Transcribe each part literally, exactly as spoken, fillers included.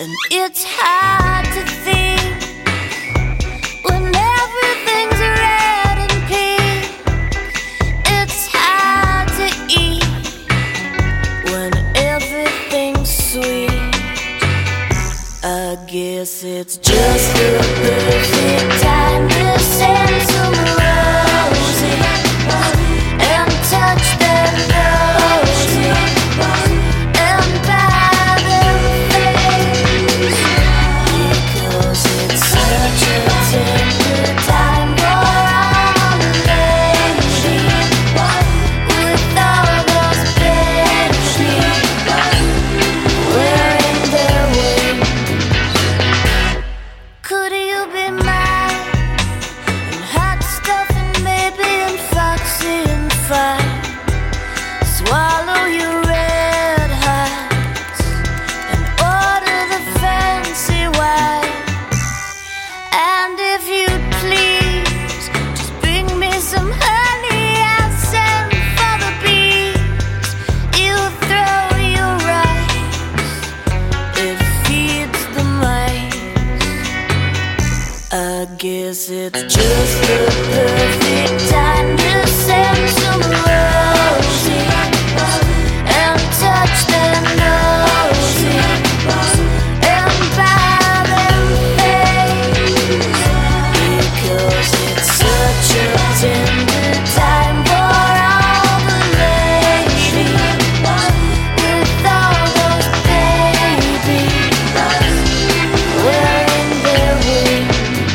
It's hard to think when everything's red and pink. It's hard to eat when everything's sweet. I guess it's just the perfect time to send some roses and touch their noses and buy them things, because it's such a tender time for our lady with all those babies wearing their wings. Could you be mine and hot stuff and maybe and foxy and fine? Swallow your red hearts and order the fancy wine. And if you'd please, just bring me some honey. I'll send for the bees. You throw your rice, it feeds the mice. I guess it's just the perfect time to send some roses and touch their noses and buy them things, because it's such a tender time for all the ladies with all those babies wearing their wings.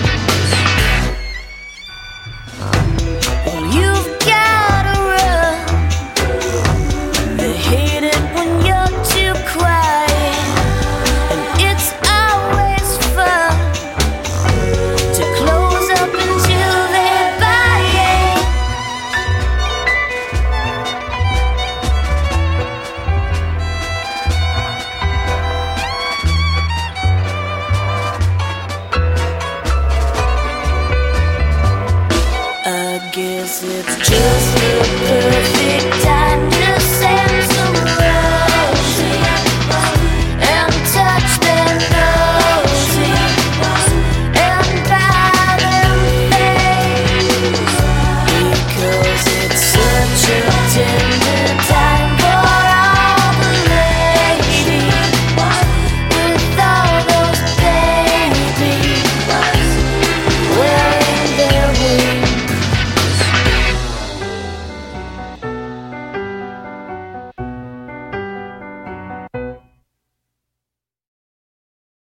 Well, you've gotta run. They hate it when you're too quiet, and it's always fun to close up until they buy it. I guess it's just the perfect